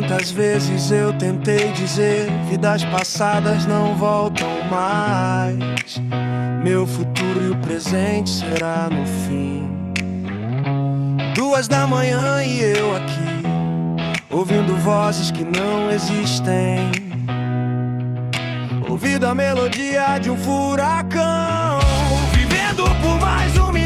Quantas vezes eu tentei dizer, vidas passadas não voltam mais. Meu futuro e o presente será no fim. 2 da manhã e eu aqui, ouvindo vozes que não existem, ouvindo a melodia de um furacão, vivendo por mais um